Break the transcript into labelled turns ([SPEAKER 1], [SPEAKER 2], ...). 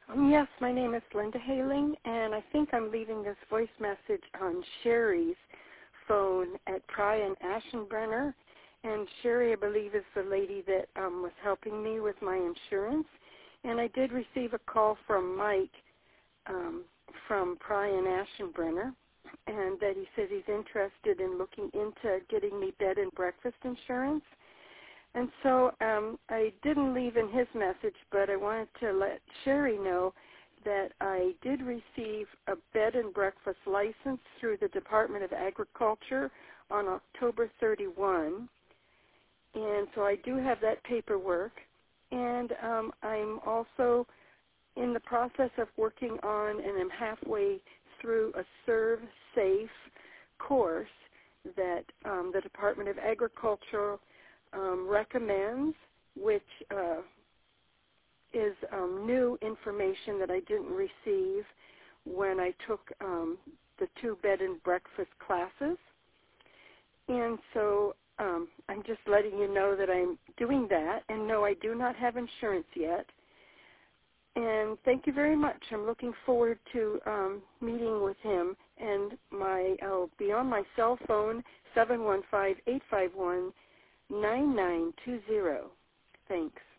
[SPEAKER 1] Yes, my name is Linda Haling, and I think I'm leaving this voice message on Sherry's phone at Pry and Aschenbrenner. And Sherry, I believe, is the lady that was helping me with my insurance. And I did receive a call from Mike from Pry and Aschenbrenner, and that he says he's interested in looking into getting me bed and breakfast insurance. And so I didn't leave in his message, but I wanted to let Sherry know that I did receive a bed and breakfast license through the Department of Agriculture on October 31. And so I do have that paperwork. And I'm also in the process of working on, and I'm halfway through a Serve Safe course that the Department of Agriculture recommends, which is new information that I didn't receive when I took the 2 bed and breakfast classes. And so I'm just letting you know that I'm doing that, and no, I do not have insurance yet. And thank you very much. I'm looking forward to meeting with him, and I'll be on my cell phone, 715-851-9920. Thanks.